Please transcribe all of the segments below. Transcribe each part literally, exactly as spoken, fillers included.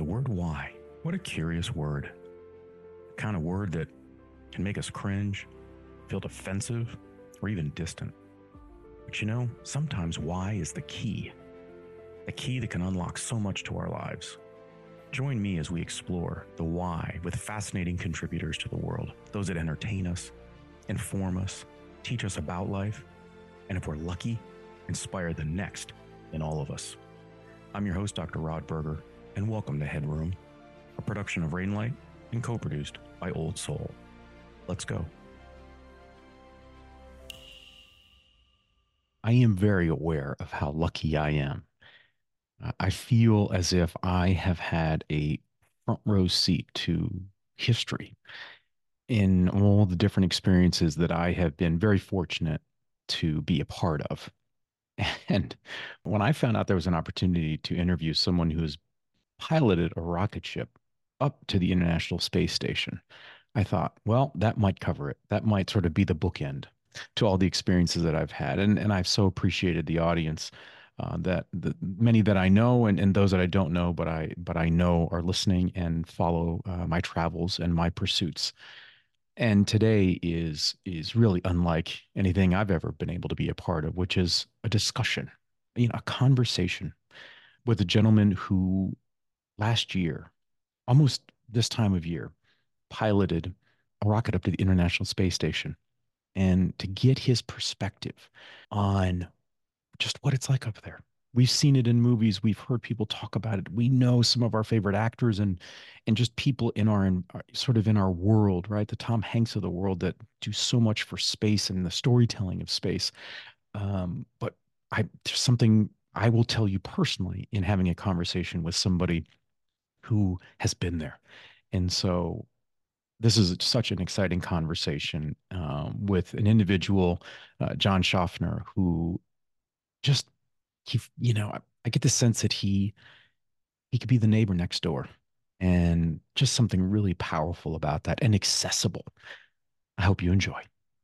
word why. What a curious word. The kind of word that can make us cringe, feel defensive, or even distant. But you know, sometimes why is the key. The key that can unlock so much to our lives. Join me as we explore the why with fascinating contributors to the world, those that entertain us, inform us, teach us about life, and if we're lucky, inspire the next in all of us. I'm your host, Doctor Rod Berger, and welcome to Headroom, a production of Rainlight and co-produced by Old Soul. Let's go. I am very aware of how lucky I am. I feel as if I have had a front row seat to history in all the different experiences that I have been very fortunate to be a part of. And when I found out there was an opportunity to interview someone who has piloted a rocket ship up to the International Space Station, I thought, well, that might cover it. That might sort of be the bookend to all the experiences that I've had. And, and I've so appreciated the audience uh, that the many that I know and, and those that I don't know, but I but I know are listening and follow uh, my travels and my pursuits. And today is is really unlike anything I've ever been able to be a part of, which is a discussion, you know, a conversation with a gentleman who last year, almost this time of year, piloted a rocket up to the International Space Station, and to get his perspective on just what it's like up there. We've seen it in movies. We've heard people talk about it. We know some of our favorite actors and and just people in our in, sort of in our world, right? The Tom Hanks of the world that do so much for space and the storytelling of space. Um, but I there's something I will tell you personally in having a conversation with somebody who has been there. And so this is such an exciting conversation um, with an individual, uh, John Schaffner, who just he, you know, I, I get the sense that he he could be the neighbor next door, and just something really powerful about that and accessible. I hope you enjoy.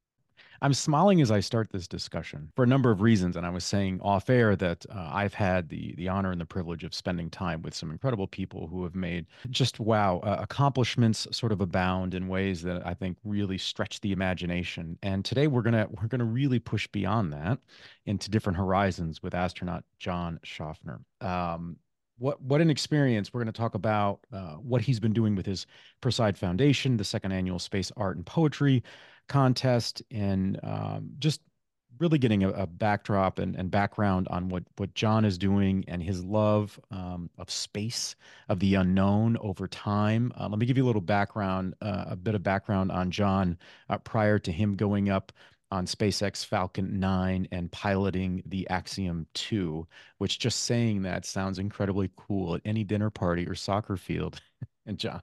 I'm smiling as I start this discussion for a number of reasons, and I was saying off air that uh, I've had the the honor and the privilege of spending time with some incredible people who have made just wow uh, accomplishments sort of abound in ways that I think really stretch the imagination. And today we're gonna we're gonna really push beyond that into different horizons with astronaut John Schaffner. Um, what what an experience. We're going to talk about uh, what he's been doing with his Perseid Foundation, the second annual Space Art and Poetry contest, and um, just really getting a, a backdrop and, and background on what what John is doing and his love um, of space, of the unknown over time. Uh, let me give you a little background, uh, a bit of background on John uh, prior to him going up on SpaceX Falcon nine and piloting the Axiom two, which just saying that sounds incredibly cool at any dinner party or soccer field. And John,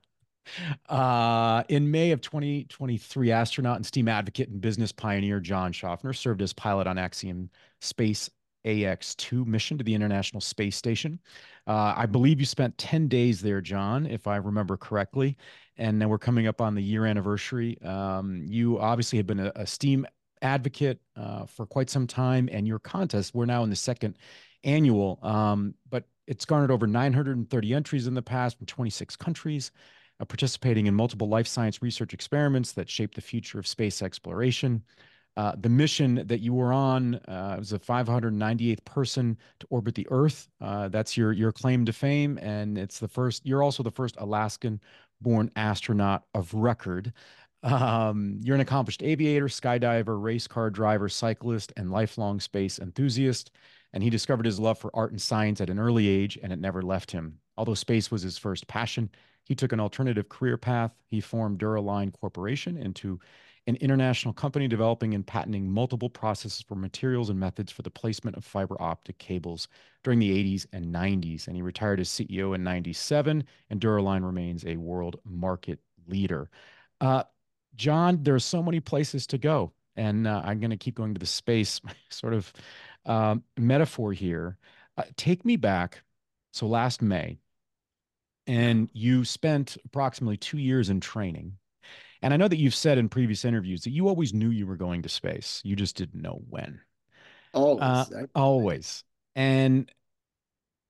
uh, in May of twenty twenty-three, astronaut and steam advocate and business pioneer John Schaffner served as pilot on Axiom Space A X two mission to the International Space Station. Uh, I believe you spent ten days there, John, if I remember correctly. And then we're coming up on the year anniversary. Um, you obviously have been a, a steam advocate uh, for quite some time, and your contest, we're now in the second annual, um, but it's garnered over nine hundred thirty entries in the past from twenty-six countries, uh, participating in multiple life science research experiments that shape the future of space exploration. Uh, the mission that you were on uh, was a five hundred ninety-eighth person to orbit the Earth. Uh, that's your your claim to fame, and it's the first. You're also the first Alaskan-born astronaut of record. Um, you're an accomplished aviator, skydiver, race car driver, cyclist, and lifelong space enthusiast. And he discovered his love for art and science at an early age, and it never left him. Although space was his first passion, he took an alternative career path. He formed Duraline Corporation into an international company developing and patenting multiple processes for materials and methods for the placement of fiber optic cables during the eighties and nineties. And he retired as C E O in ninety-seven, and Duraline remains a world market leader. Uh, John, there are so many places to go, and uh, I'm going to keep going to the space sort of um, metaphor here. Uh, take me back. So last May, and you spent approximately two years in training. And I know that you've said in previous interviews that you always knew you were going to space. You just didn't know when. Uh, Always. I, I, always. And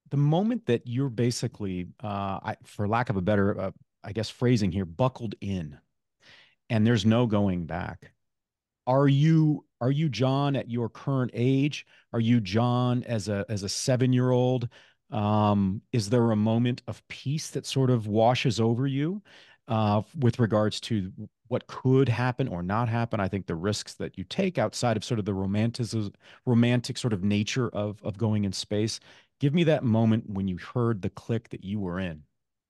the moment that you're basically, uh, I, for lack of a better, uh, I guess, phrasing here, buckled in, and there's no going back. Are you are you John at your current age? Are you John as a as a seven year old? Um, is there a moment of peace that sort of washes over you uh, with regards to what could happen or not happen? I think the risks that you take outside of sort of the romantic romantic sort of nature of of going in space. Give me that moment when you heard the click that you were in.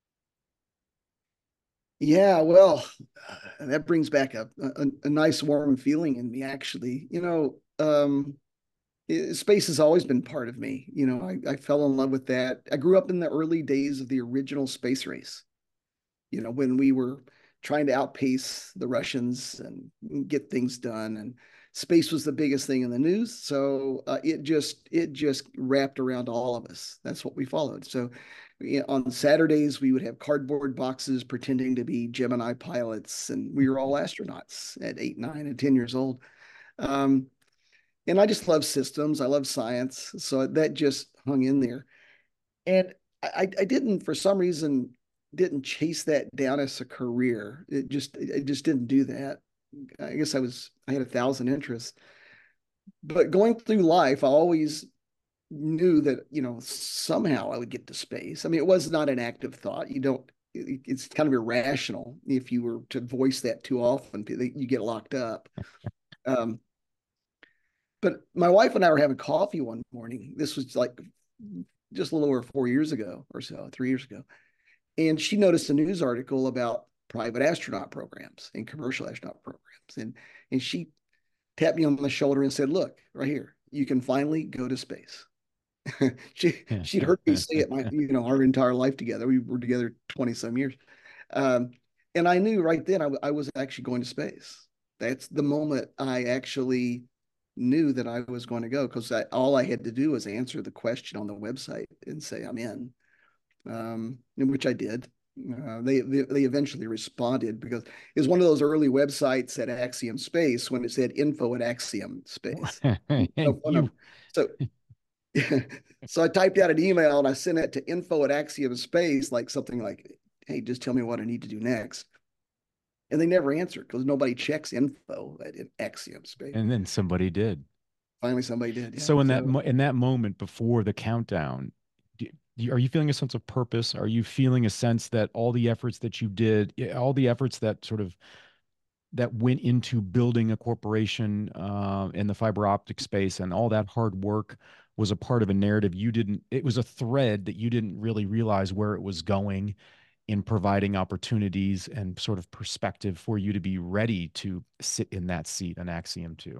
Yeah, well, uh, that brings back a, a a nice warm feeling in me, actually. You know, um, i- space has always been part of me. You know, I, I fell in love with that. I grew up in the early days of the original space race, you know, when we were trying to outpace the Russians and get things done. And space was the biggest thing in the news. So uh, it just it just wrapped around all of us. That's what we followed. So you know, on Saturdays we would have cardboard boxes pretending to be Gemini pilots, and we were all astronauts at eight, nine, and ten years old. Um, and I just love systems. I love science. So that just hung in there. And I, I didn't, for some reason, didn't chase that down as a career. It just, I just didn't do that. I guess I was, I had a thousand interests. But going through life, I always knew that, you know, somehow I would get to space. I mean, it was not an active thought. You don't, it's kind of irrational if you were to voice that too often, you get locked up. Um, but my wife and I were having coffee one morning. This was like just a little over four years ago or so, three years ago. And she noticed a news article about private astronaut programs and commercial astronaut programs. And, and she tapped me on the shoulder and said, look, right here, you can finally go to space. she she'd heard me say it my you know our entire life together. We were together twenty some years. Um, and I knew right then I, I was actually going to space. That's the moment I actually knew that I was going to go, because all I had to do was answer the question on the website and say I'm in, um, which I did. Uh, they, they they eventually responded, because it was one of those early websites at Axiom Space when it said info at Axiom Space. No And phone you, number. So so I typed out an email and I sent it to info at Axiom Space, like something like, hey, just tell me what I need to do next. And they never answered because nobody checks info at Axiom Space. and then somebody did. Finally, somebody did. Yeah. So in that So, mo in that moment before the countdown, do, do, are you feeling a sense of purpose? Are you feeling a sense that all the efforts that you did, eh, all the efforts that sort of that went into building a corporation uh, in the fiber optic space and all that hard work was a part of a narrative you didn't, it was a thread that you didn't really realize where it was going in providing opportunities and sort of perspective for you to be ready to sit in that seat, an Axiom too.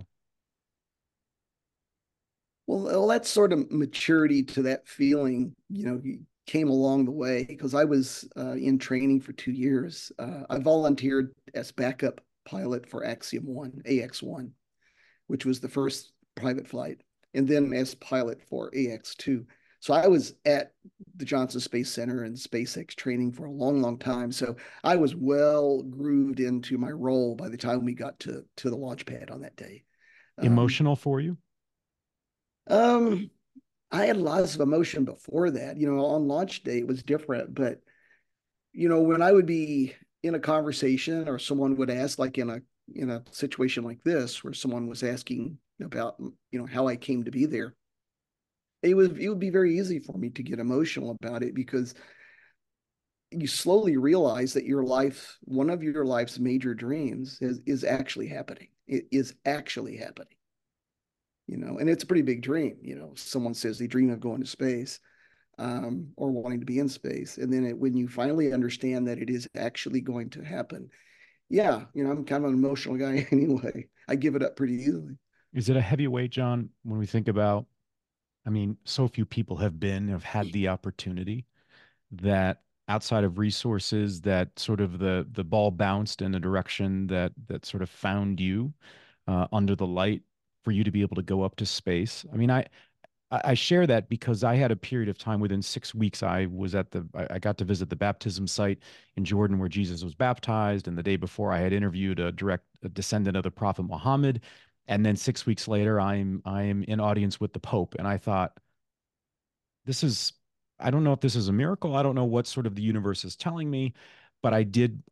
well, well, that sort of maturity to that feeling, you know, came along the way, because I was uh, in training for two years. Uh, I volunteered as backup pilot for Axiom One, A X One, which was the first private flight, and then as pilot for A X two. So I was at the Johnson Space Center and SpaceX training for a long, long time. So I was well grooved into my role by the time we got to to the launch pad on that day. Um, Emotional for you? um, I had lots of emotion before that. You know, on launch day it was different, but you know, when I would be in a conversation or someone would ask, like in a in a situation like this, where someone was asking about, you know, how I came to be there, it would it would be very easy for me to get emotional about it, because you slowly realize that your life, one of your life's major dreams, is is actually happening. It is actually happening. You know, and it's a pretty big dream. You know, someone says they dream of going to space, um, or wanting to be in space, and then it, when you finally understand that it is actually going to happen, yeah, you know, I'm kind of an emotional guy anyway. I give it up pretty easily. Is it a heavyweight, John, when we think about, I mean, so few people have been, have had the opportunity that outside of resources that sort of the the ball bounced in a direction that that sort of found you uh, under the light for you to be able to go up to space. I mean, I I share that because I had a period of time within six weeks. I was at the, I got to visit the baptism site in Jordan where Jesus was baptized. And the day before, I had interviewed a direct a descendant of the Prophet Muhammad. And then six weeks later, I'm I'm in audience with the Pope. And I thought, this is, I don't know if this is a miracle. I don't know what sort of the universe is telling me, but I did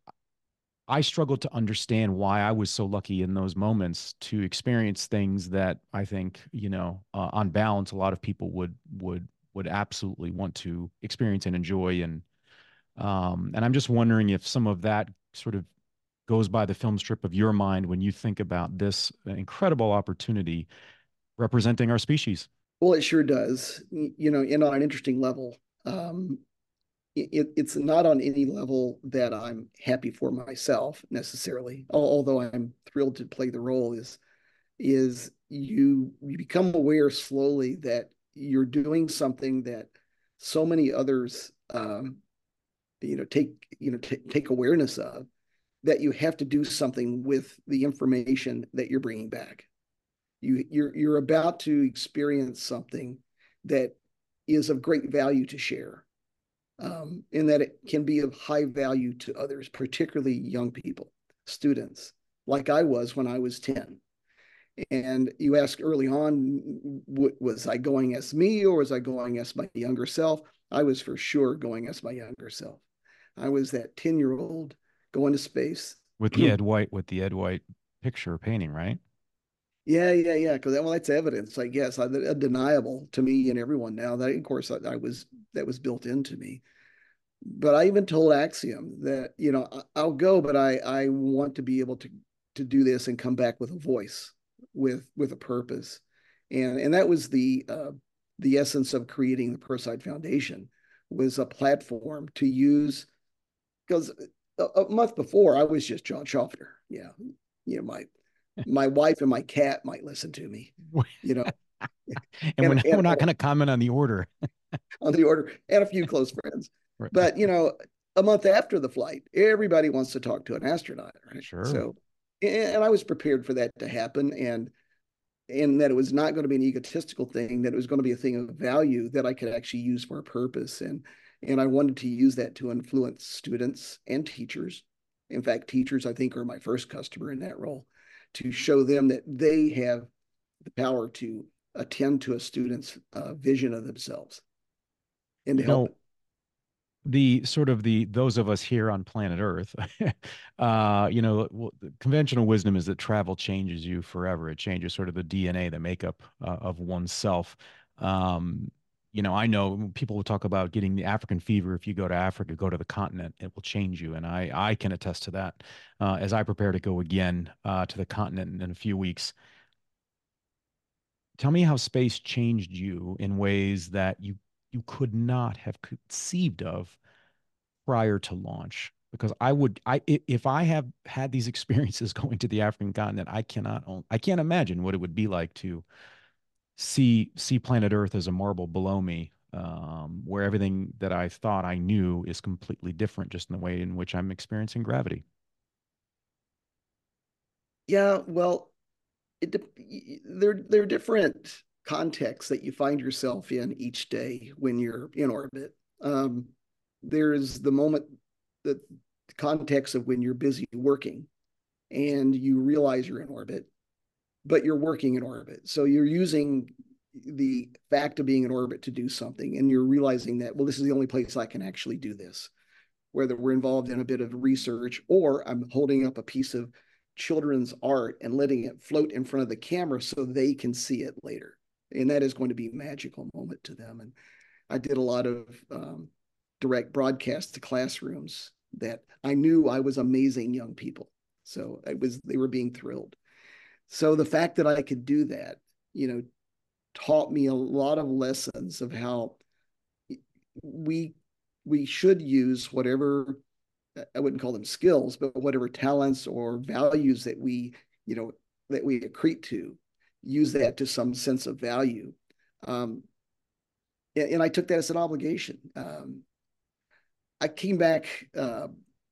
I struggled to understand why I was so lucky in those moments to experience things that I think, you know, uh, on balance, a lot of people would would would absolutely want to experience and enjoy. And um, and I'm just wondering if some of that sort of goes by the film strip of your mind when you think about this incredible opportunity representing our species. Well, it sure does. You know, and on an interesting level. Um, it, it's not on any level that I'm happy for myself necessarily, although I'm thrilled to play the role. Is is you you become aware slowly that you're doing something that so many others, um, you know, take you know t- take awareness of, that you have to do something with the information that you're bringing back. You you're you're about to experience something that is of great value to share, um, in that it can be of high value to others, particularly young people, students, like I was when I was ten. And you ask early on, was I going as me or was I going as my younger self? I was for sure going as my younger self. I was that ten year old going to space. With the Ed White, with the Ed White picture painting, right? Yeah, yeah, yeah. Because well, that's evidence, I guess, undeniable to me and everyone now. That, of course, I, I was that was built into me. But I even told Axiom that, you know, I'll go, but I I want to be able to to do this and come back with a voice, with with a purpose, and and that was the uh, the essence of creating the Perside Foundation, was a platform to use. Because a, a month before I was just John Schaffner. Yeah, you know, my my wife and my cat might listen to me, you know, And we're and not, we're and not going to comment on the order. on the order, and a few close friends. Right. But, you know, a month after the flight, everybody wants to talk to an astronaut, right? Sure. So, and I was prepared for that to happen, and and that it was not going to be an egotistical thing, that it was going to be a thing of value that I could actually use for a purpose. And and I wanted to use that to influence students and teachers. In fact, teachers, I think, are my first customer in that role, to show them that they have the power to attend to a student's uh, vision of themselves and to You help know, it. the sort of the those of us here on planet Earth, uh, you know, well, the conventional wisdom is that travel changes you forever. It changes sort of the D N A, the makeup uh, of oneself. Um, you know, I know people will talk about getting the African fever. If you go to Africa, go to the continent, it will change you, and I I can attest to that. Uh, as I prepare to go again uh, to the continent in a few weeks, tell me how space changed you in ways that you you could not have conceived of prior to launch, because I would I if I have had these experiences going to the African continent, I cannot I can't imagine what it would be like to see see planet Earth as a marble below me, um, where everything that I thought I knew is completely different, just in the way in which I'm experiencing gravity. Yeah, well, it there there are different contexts that you find yourself in each day when you're in orbit. Um, there's the moment, the context of when you're busy working and you realize you're in orbit, but you're working in orbit. So you're using the fact of being in orbit to do something, and you're realizing that, well, this is the only place I can actually do this, whether we're involved in a bit of research or I'm holding up a piece of children's art and letting it float in front of the camera so they can see it later. And that is going to be a magical moment to them. And I did a lot of um, direct broadcasts to classrooms that I knew I was amazing young people. So it was, they were being thrilled. So the fact that I could do that, you know, taught me a lot of lessons of how we we should use whatever, I wouldn't call them skills, but whatever talents or values that we, you know, that we accrete to, use that to some sense of value. Um, and, and I took that as an obligation. Um, I came back, uh,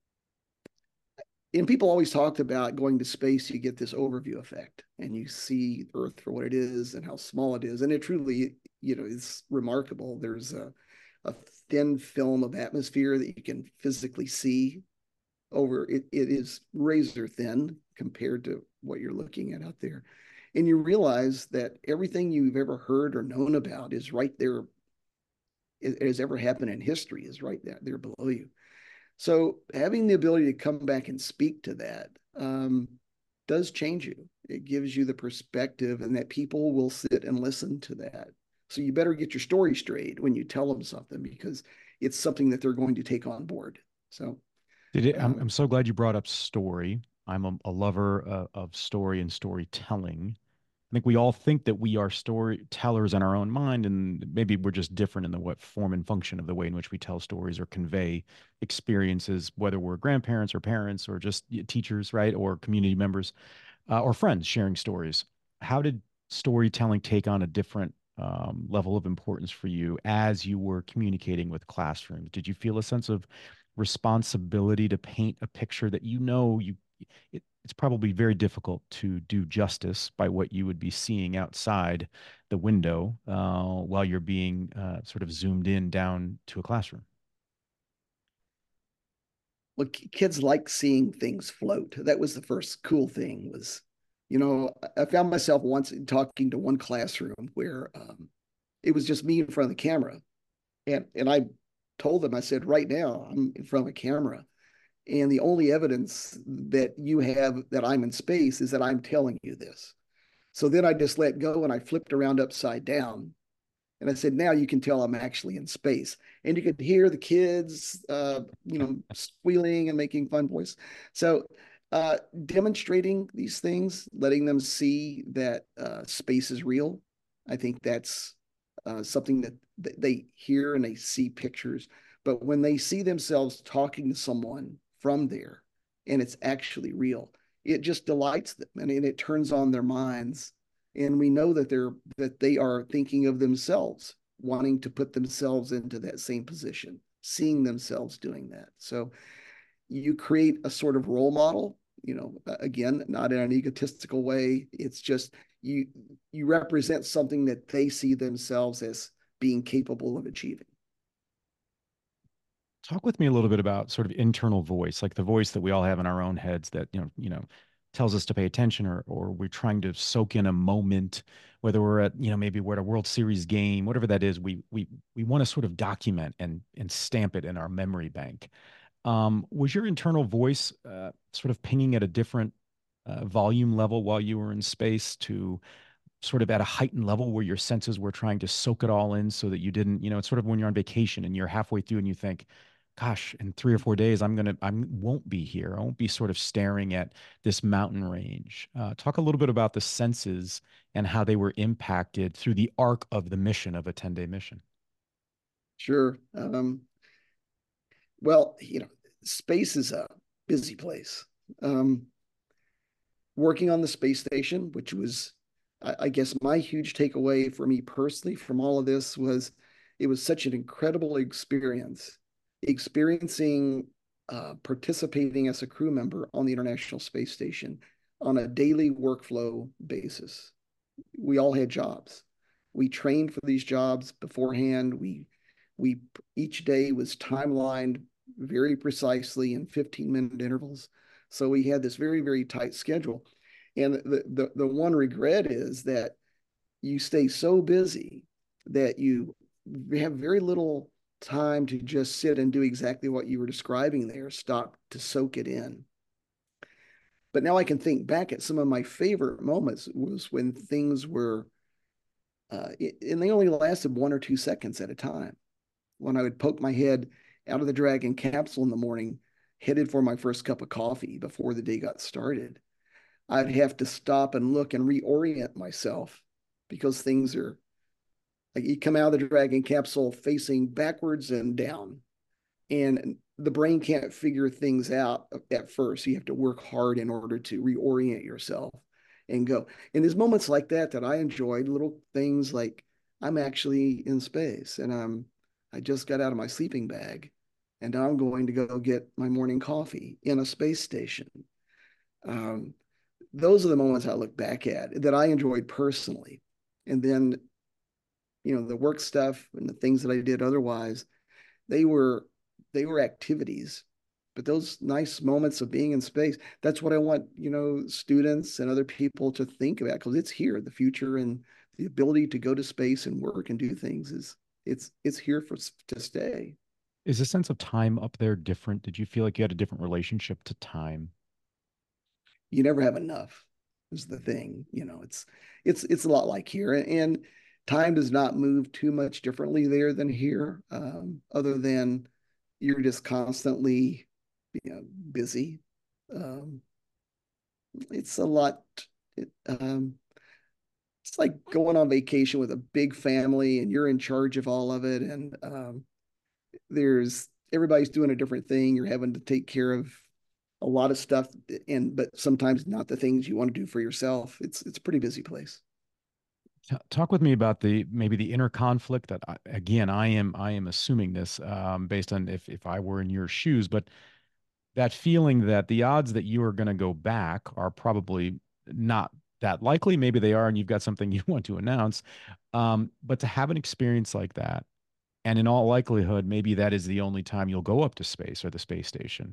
and people always talked about going to space, you get this overview effect and you see Earth for what it is and how small it is. And it truly, you know, is remarkable. There's a, a thin film of atmosphere that you can physically see over it. It is razor thin compared to what you're looking at out there. And you realize that everything you've ever heard or known about is right there has ever happened in history is right there, there below you. So having the ability to come back and speak to that um, does change you. It gives you the perspective, and that people will sit and listen to that. So you better get your story straight when you tell them something, because it's something that they're going to take on board. So Did it, I'm, um, I'm so glad you brought up story. I'm a, a lover uh, of story and storytelling. I think we all think that we are storytellers in our own mind, and maybe we're just different in the what form and function of the way in which we tell stories or convey experiences, whether we're grandparents or parents or just teachers, right, or community members uh, or friends sharing stories. How did storytelling take on a different um, level of importance for you as you were communicating with classrooms? Did you feel a sense of responsibility to paint a picture that you know you it, it's probably very difficult to do justice by what you would be seeing outside the window uh, while you're being uh, sort of zoomed in down to a classroom? look, kids like seeing things float. That was the first cool thing. Was, you know, I found myself once talking to one classroom where um, it was just me in front of the camera, and and I told them, I said, right now I'm in front of a camera, and the only evidence that you have that I'm in space is that I'm telling you this. So then I just let go and I flipped around upside down. And I said, now you can tell I'm actually in space. And you could hear the kids, uh, you know, squealing and making fun voice. So uh, demonstrating these things, letting them see that uh, space is real. I think that's uh, something that they hear and they see pictures. But when they see themselves talking to someone from there and it's actually real, it just delights them, and it turns on their minds, and we know that they're that they are thinking of themselves, wanting to put themselves into that same position, seeing themselves doing that. So you create a sort of role model, you know, again, not in an egotistical way. It's just you you represent something that they see themselves as being capable of achieving. Talk with me a little bit about sort of internal voice, like the voice that we all have in our own heads that, you know, you know, tells us to pay attention, or or we're trying to soak in a moment, whether we're at, you know, maybe we're at a World Series game, whatever that is, we we we want to sort of document and and stamp it in our memory bank. Um, was your internal voice uh, sort of pinging at a different uh, volume level while you were in space, to sort of at a heightened level where your senses were trying to soak it all in so that you didn't, you know, it's sort of when you're on vacation and you're halfway through and you think, gosh, in three or four days, I'm gonna, I won't be here. I won't be sort of staring at this mountain range. Uh, talk a little bit about the senses and how they were impacted through the arc of the mission of a ten day mission. Sure. Um, well, you know, space is a busy place. Um, working on the space station, which was, I, I guess, my huge takeaway for me personally from all of this was it was such an incredible experience, experiencing uh, participating as a crew member on the International Space Station on a daily workflow basis. We all had jobs. We trained for these jobs beforehand. We we each day was timelined very precisely in fifteen minute intervals. So we had this very, very tight schedule. And the, the, the one regret is that you stay so busy that you have very little time to just sit and do exactly what you were describing there, stop to soak it in. But now I can think back at some of my favorite moments was when things were, uh, and they only lasted one or two seconds at a time. When I would poke my head out of the Dragon capsule in the morning, headed for my first cup of coffee before the day got started, I'd have to stop and look and reorient myself, because things are like you come out of the Dragon capsule facing backwards and down, and the brain can't figure things out at first. You have to work hard in order to reorient yourself and go. And there's moments like that that I enjoyed, little things like I'm actually in space, and I'm I just got out of my sleeping bag, and I'm going to go get my morning coffee in a space station. Um, those are the moments I look back at that I enjoyed personally. And then, you know, the work stuff and the things that I did otherwise, they were they were activities. But those nice moments of being in space, that's what I want, you know, students and other people to think about, because it's here, the future, and the ability to go to space and work and do things is it's it's here for to stay. Is the sense of time up there different? Did you feel like you had a different relationship to time? You never have enough is the thing. You know, it's it's it's a lot like here, and time does not move too much differently there than here, um, other than you're just constantly, you know, busy. Um, it's a lot. It, um, it's like going on vacation with a big family, and you're in charge of all of it, and um, there's everybody's doing a different thing. You're having to take care of a lot of stuff, and but sometimes not the things you want to do for yourself. It's it's a pretty busy place. T- Talk with me about the maybe the inner conflict that I, again I am I am assuming this um, based on if if I were in your shoes, but that feeling that the odds that you are going to go back are probably not that likely. Maybe they are, and you've got something you want to announce. Um, but to have an experience like that, and in all likelihood, maybe that is the only time you'll go up to space or the space station.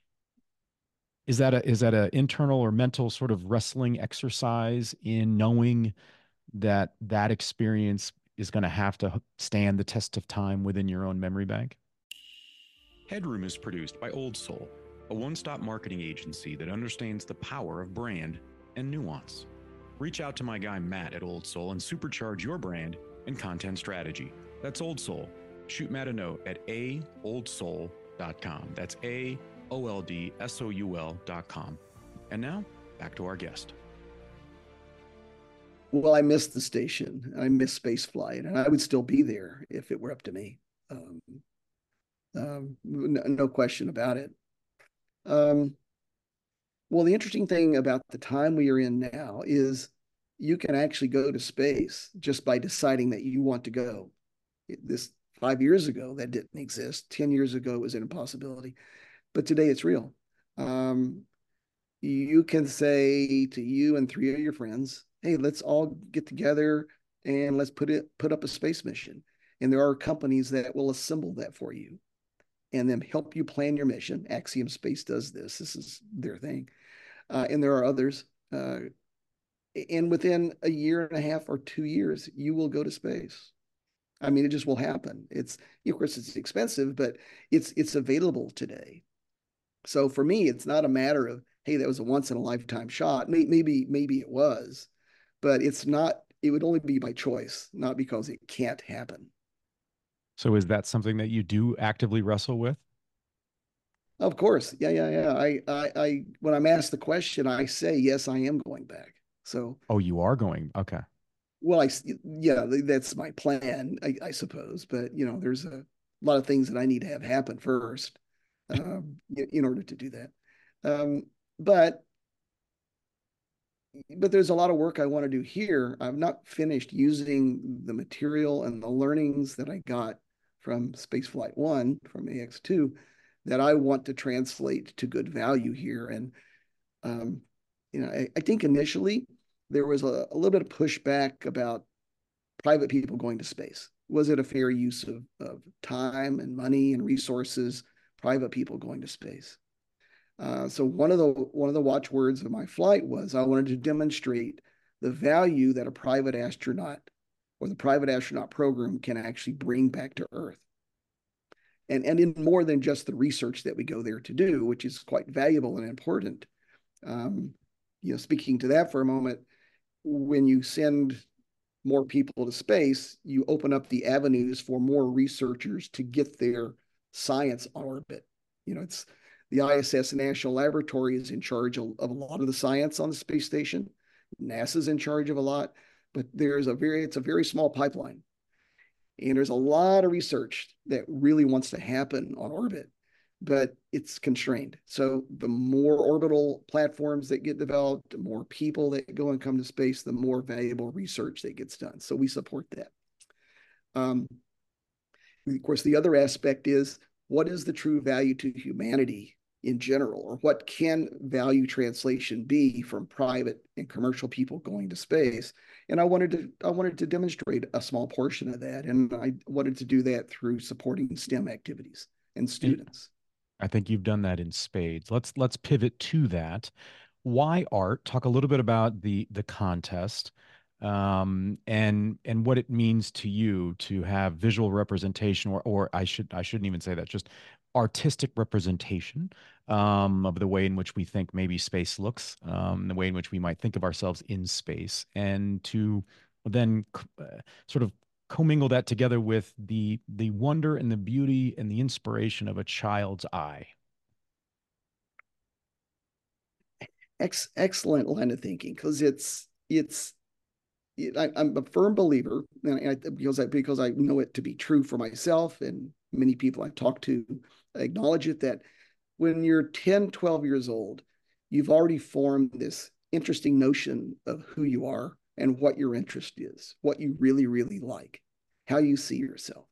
Is that a is that a internal or mental sort of wrestling exercise in knowing that that experience is going to have to stand the test of time within your own memory bank? Headroom is produced by Old Soul, a one stop marketing agency that understands the power of brand and nuance. Reach out to my guy Matt at Old Soul and supercharge your brand and content strategy. That's Old Soul. Shoot Matt a note at a old soul dot com. That's A O L D S O U L dot com. And now, back to our guest. Well, I miss the station. I miss space flight, and I would still be there if it were up to me. Um, um, no, no question about it. Um, well, the interesting thing about the time we are in now is you can actually go to space just by deciding that you want to go. This five years ago, that didn't exist. ten years ago, it was an impossibility. But today it's real. Um, you can say to you and three of your friends, hey, let's all get together and let's put it put up a space mission. And there are companies that will assemble that for you and then help you plan your mission. Axiom Space does this. This is their thing. Uh, and there are others. Uh, and within a year and a half or two years, you will go to space. I mean, it just will happen. It's, of course, it's expensive, but it's it's available today. So for me, it's not a matter of, hey, that was a once in a lifetime shot. Maybe, maybe it was, but it's not, it would only be by choice, not because it can't happen. So is that something that you do actively wrestle with? Of course. Yeah, yeah, yeah. I, I, I, when I'm asked the question, I say, yes, I am going back. So, Oh, you are going. Okay. well, I, yeah, that's my plan, I, I suppose. But, you know, there's a lot of things that I need to have happen first um, in order to do that. Um, but but there's a lot of work I want to do here. I've not finished using the material and the learnings that I got from Spaceflight One, from A X two, that I want to translate to good value here. And um, you know, I, I think initially there was a, a little bit of pushback about private people going to space. Was it a fair use of, of time and money and resources? Private people going to space. Uh, so one of the one of the watchwords of my flight was I wanted to demonstrate the value that a private astronaut or the private astronaut program can actually bring back to Earth. And, and in more than just the research that we go there to do, which is quite valuable and important. Um, you know, speaking to that for a moment, when you send more people to space, you open up the avenues for more researchers to get their science on orbit. You know, it's the I S S National Laboratory is in charge of, of a lot of the science on the space station. NASA's in charge of a lot, but there's a very, it's a very small pipeline. And there's a lot of research that really wants to happen on orbit, but it's constrained. So the more orbital platforms that get developed, the more people that go and come to space, the more valuable research that gets done. So we support that. Um, of course, the other aspect is what is the true value to humanity in general, or what can value translation be from private and commercial people going to space? And I wanted to I wanted to demonstrate a small portion of that, and I wanted to do that through supporting STEM activities and And students. I think you've done that in spades. Let's let's pivot to that. Why art? Talk a little bit about the the contest. um, and and what it means to you to have visual representation, or or I should I shouldn't even say that, just artistic representation um, of the way in which we think maybe space looks, um, the way in which we might think of ourselves in space, and to then uh, sort of commingle that together with the the wonder and the beauty and the inspiration of a child's eye. Ex excellent line of thinking, because it's it's I, I'm a firm believer, and I, because I because I know it to be true for myself, and many people I've talked to acknowledge it, that when you're ten, twelve years old, you've already formed this interesting notion of who you are and what your interest is, what you really, really like, how you see yourself.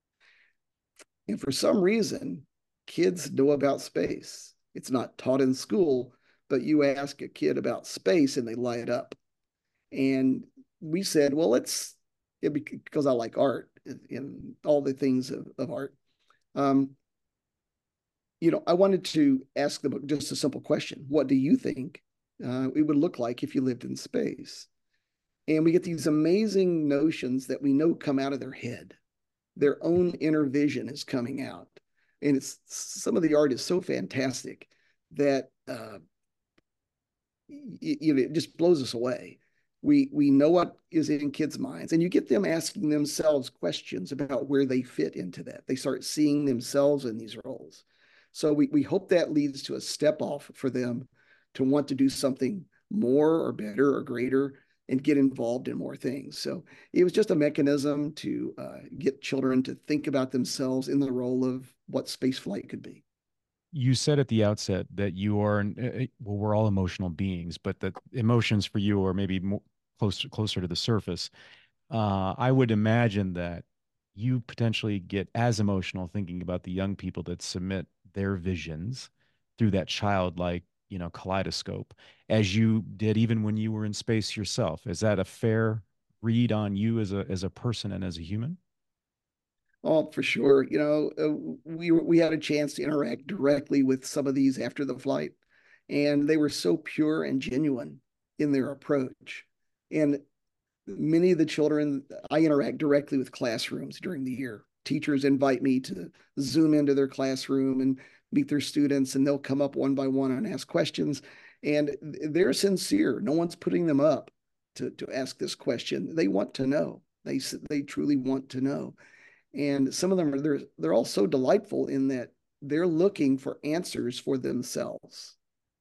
And for some reason, kids know about space. It's not taught in school, but you ask a kid about space and they light up. And we said, well, let's, because I like art and all the things of, of art. Um, you know, I wanted to ask them just a simple question. What do you think uh, it would look like if you lived in space? And we get these amazing notions that we know come out of their head. Their own inner vision is coming out. And it's some of the art is so fantastic that uh, you know, it just blows us away. We we know what is in kids' minds, and you get them asking themselves questions about where they fit into that. They start seeing themselves in these roles. So we we hope that leads to a step off for them to want to do something more or better or greater and get involved in more things. So it was just a mechanism to uh, get children to think about themselves in the role of what space flight could be. You said at the outset that you are, uh, well, we're all emotional beings, but that emotions for you are maybe more closer closer to the surface. Uh, I would imagine that you potentially get as emotional thinking about the young people that submit their visions through that childlike, you know, kaleidoscope as you did even when you were in space yourself. Is that a fair read on you as a as a person and as a human? Oh, for sure. You know, uh, we we had a chance to interact directly with some of these after the flight, and they were so pure and genuine in their approach. And many of the children, I interact directly with classrooms during the year. Teachers invite me to zoom into their classroom and meet their students, and they'll come up one by one and ask questions. And they're sincere. No one's putting them up to, to ask this question. They want to know. They they truly want to know. And some of them are they're they're all so delightful in that they're looking for answers for themselves.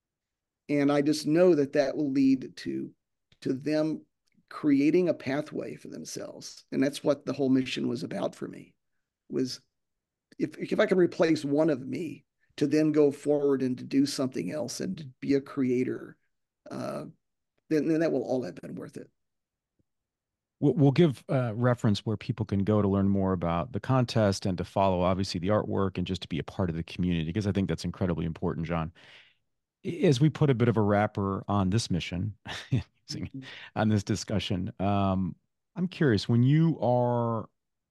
And I just know that that will lead to to them creating a pathway for themselves. And that's what the whole mission was about for me, was if if I can replace one of me to then go forward and to do something else and to be a creator, uh, then, then that will all have been worth it. We'll, we'll give uh, reference where people can go to learn more about the contest and to follow, obviously, the artwork and just to be a part of the community, because I think that's incredibly important, John. As we put a bit of a wrapper on this mission, using on this discussion, um, I'm curious when you are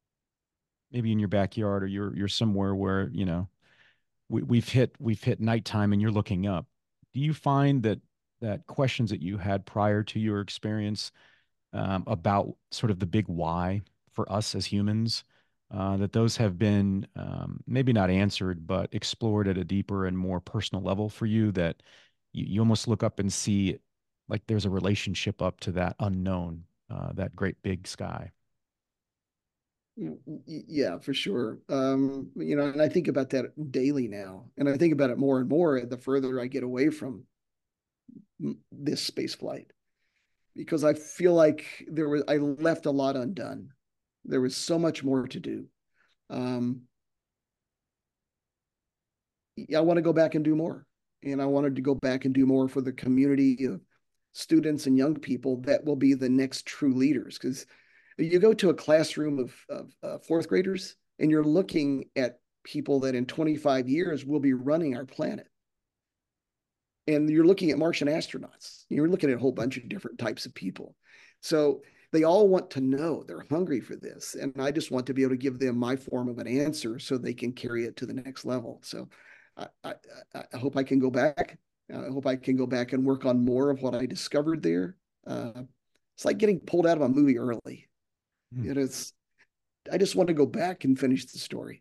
maybe in your backyard or you're you're somewhere where you know we, we've hit we've hit nighttime and you're looking up. Do you find that that questions that you had prior to your experience um, about sort of the big why for us as humans, uh, that those have been um, maybe not answered, but explored at a deeper and more personal level for you, that you, you almost look up and see like there's a relationship up to that unknown, uh, that great big sky? Yeah, for sure. Um, you know, and I think about that daily now, and I think about it more and more the further I get away from this space flight, because I feel like there was I left a lot undone. There was so much more to do. Um, I want to go back and do more, and I wanted to go back and do more for the community of students and young people that will be the next true leaders. Because you go to a classroom of, of uh, fourth graders, and you're looking at people that in twenty-five years will be running our planet. And you're looking at Martian astronauts. You're looking at a whole bunch of different types of people. So they all want to know. They're hungry for this. And I just want to be able to give them my form of an answer so they can carry it to the next level. So I, I, I hope I can go back. I hope I can go back and work on more of what I discovered there. Uh, it's like getting pulled out of a movie early. Mm. And it's, I just want to go back and finish the story.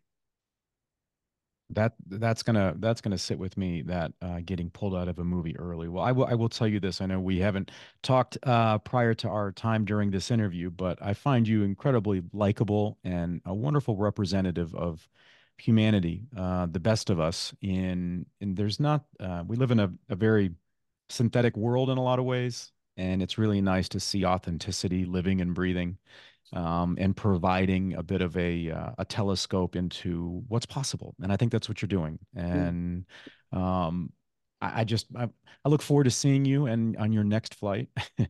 That that's gonna that's gonna sit with me. That uh, getting pulled out of a movie early. Well, I will I will tell you this. I know we haven't talked uh, prior to our time during this interview, but I find you incredibly likable and a wonderful representative of humanity, uh, the best of us. In and there's not uh, we live in a, a very synthetic world in a lot of ways, and it's really nice to see authenticity living and breathing, um, and providing a bit of a uh, a telescope into what's possible. And I think that's what you're doing. Yeah. And um, I, I just I, I look forward to seeing you and on your next flight,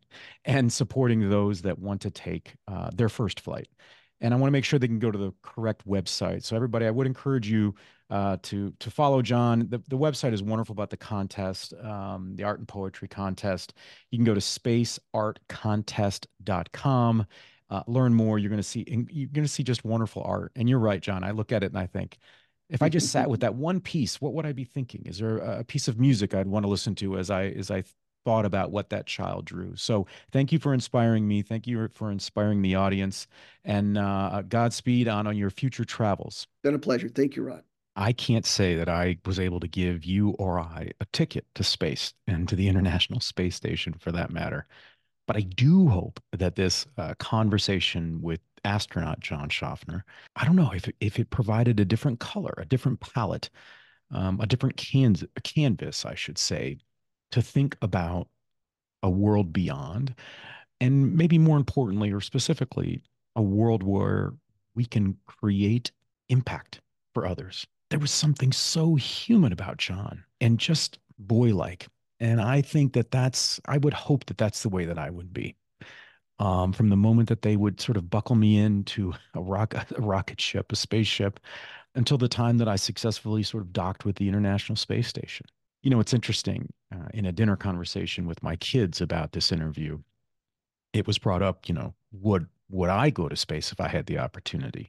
and supporting those that want to take uh, their first flight. And I want to make sure they can go to the correct website. So everybody, I would encourage you uh, to to follow John. The, the website is wonderful about the contest, um, the art and poetry contest. You can go to space art contest dot com. Uh, learn more. You're going to see you're going to see just wonderful art. And you're right, John. I look at it and I think, if I just sat with that one piece, what would I be thinking? Is there a piece of music I'd want to listen to as I as I thought about what that child drew? So thank you for inspiring me. Thank you for inspiring the audience. And uh, Godspeed on on your future travels. Been a pleasure. Thank you, Rod. I can't say that I was able to give you or I a ticket to space and to the International Space Station for that matter. But I do hope that this uh, conversation with astronaut John Schaffner, I don't know if it, if it provided a different color, a different palette, um, a different can canvas, I should say, to think about a world beyond, and maybe more importantly or specifically, a world where we can create impact for others. There was something so human about John and just boy-like. And I think that that's, I would hope that that's the way that I would be. Um, from the moment that they would sort of buckle me into a, rock, a rocket ship, a spaceship, until the time that I successfully sort of docked with the International Space Station. You know, it's interesting. Uh, in a dinner conversation with my kids about this interview, it was brought up, you know, would would I go to space if I had the opportunity?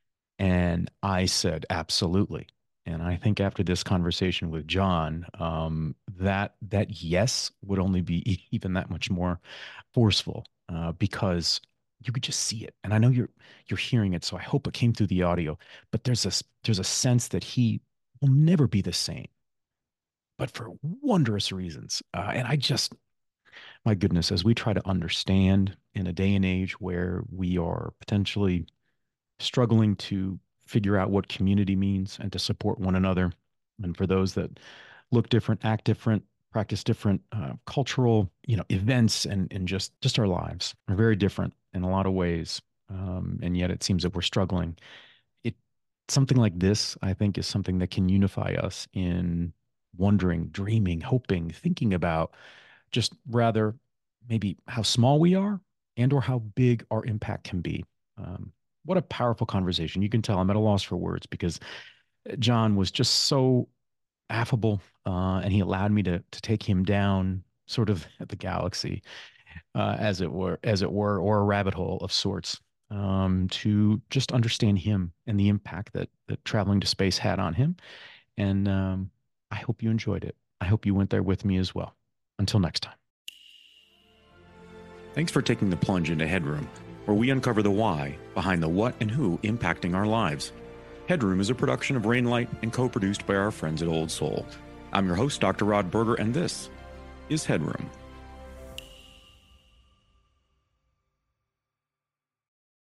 And I said, absolutely. And I think after this conversation with John, um, that that yes would only be even that much more forceful, uh, because you could just see it. And I know you're you're hearing it, so I hope it came through the audio. But there's a there's a sense that he will never be the same, but for wondrous reasons. Uh, and I just, my goodness, as we try to understand in a day and age where we are potentially struggling to figure out what community means and to support one another. And for those that look different, act different, practice different uh, cultural, you know, events, and and just just our lives are very different in a lot of ways. Um, and yet it seems that we're struggling. It Something like this, I think, is something that can unify us in wondering, dreaming, hoping, thinking about just rather maybe how small we are and or how big our impact can be. Um, what a powerful conversation. You can tell I'm at a loss for words because John was just so affable, uh, and he allowed me to to take him down sort of at the galaxy, uh, as it were, as it were, or a rabbit hole of sorts, um, to just understand him and the impact that that traveling to space had on him. And um, I hope you enjoyed it. I hope you went there with me as well. Until next time. Thanks for taking the plunge into Headroom, where we uncover the why behind the what and who impacting our lives. Headroom is a production of Rainlight and co-produced by our friends at Old Soul. I'm your host, Doctor Rod Berger, and this is Headroom.